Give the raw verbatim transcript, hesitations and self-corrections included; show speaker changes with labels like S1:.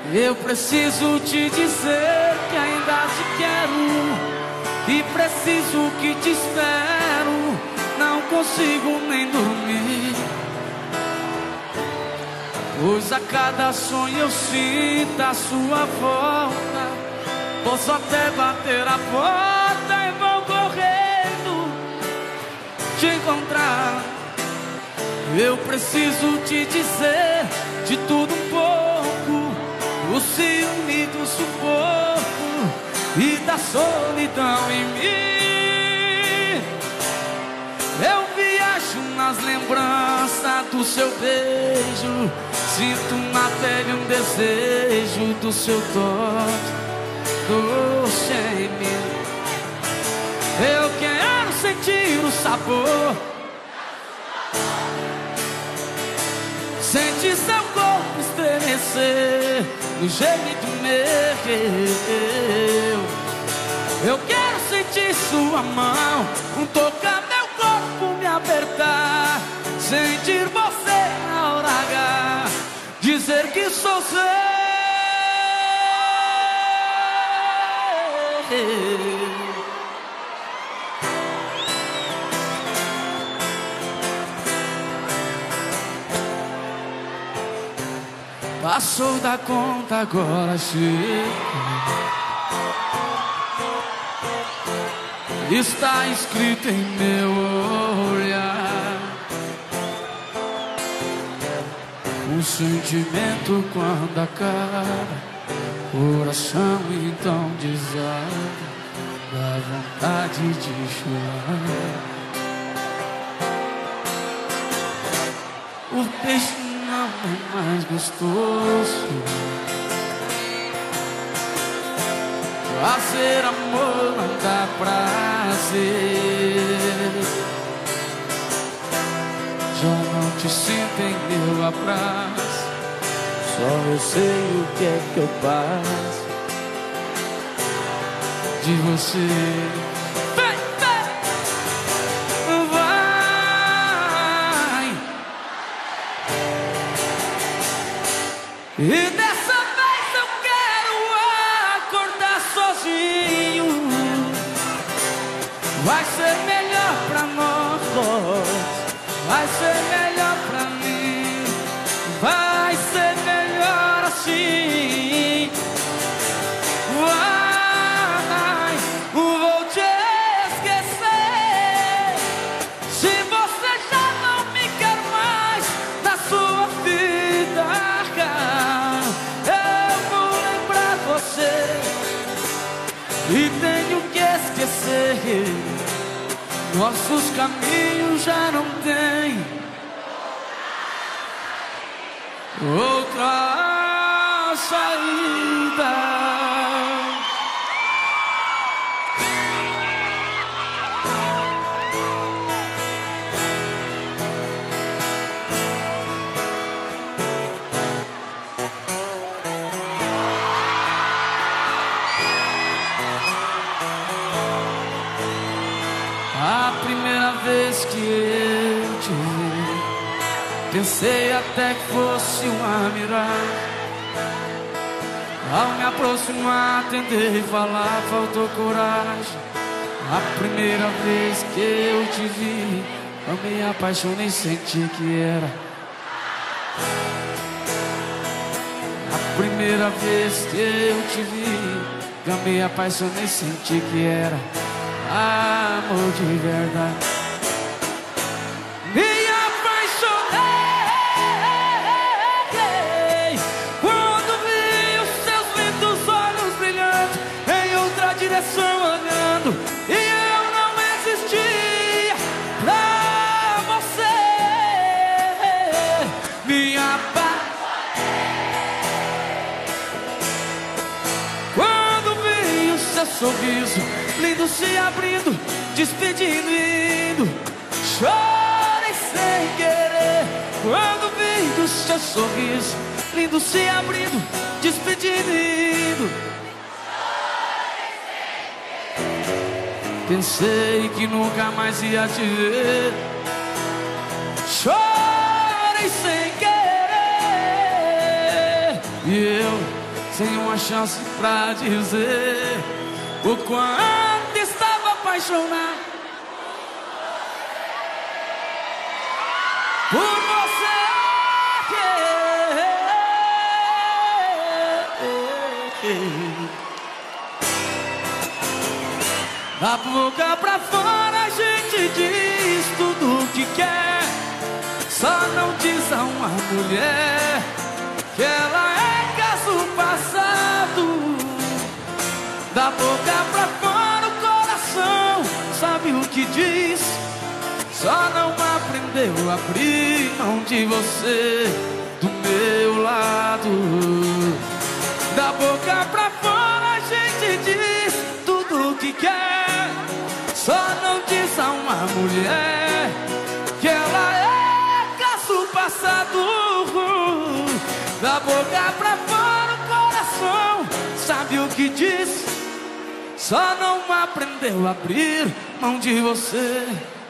S1: Eu preciso te dizer que ainda te quero, e preciso que te espero. Não consigo nem dormir, pois a cada sonho eu sinto a sua volta. Posso até bater a porta e vou correndo te encontrar. Eu preciso te dizer de tudo um pouco, o ciúme do sufoco e da solidão em mim. Eu viajo nas lembranças do seu beijo, sinto na pele um desejo do seu toque doce em mim. Eu quero sentir o sabor, sentir seu corpo estremecer no jeito meu. Eu quero sentir sua mão, um tocar meu corpo me apertar, sentir você na hora H, dizer que sou seu. Passou da conta, agora chega. Está escrito em meu olhar o sentimento quando acaba, coração então desaba, dá vontade de chorar. O peixe não é mais gostoso, fazer amor não dá prazer. Já não te sinto em meu abraço, só eu sei o que é que eu passo de você. Vai, vai, vai. E dessa vez eu quero acordar sozinho. Vai ser melhor pra nós dois, vai ser melhor pra mim, vai ser melhor assim. Vai, vou te esquecer. Se você já não me quer mais na sua vida, eu vou lembrar você e tenho que esquecer. Nossos caminhos já não têm outra saída. A primeira vez que eu te vi, pensei até que fosse uma miragem. Ao me aproximar, tentei falar, faltou coragem. A primeira vez que eu te vi, eu me apaixonei, senti que era. A primeira vez que eu te vi, eu me apaixonei, senti que era amor de verdade. Me apaixonei quando vi os seus lindos olhos brilhando em outra direção olhando, e eu não existia pra você. Me apaixonei quando vi o seu sorriso lindo se abrindo, despedindo e indo. Chorei sem querer quando vi o seu sorriso lindo se abrindo, despedindo e indo. Pensei que nunca mais ia te ver. Chorei sem querer e eu sem uma chance pra dizer o quanto estava apaixonado por você. Da boca pra fora a gente diz tudo o que quer, só não diz a uma mulher que ela é caso passado. Da boca pra fora o coração sabe o que diz, só não aprendeu a abrir mão de você do meu lado. Da boca pra fora a gente diz tudo o que quer, só não diz a uma mulher que ela é caso passado. Da boca pra fora o coração sabe o que diz, só não aprendeu a abrir mão de você.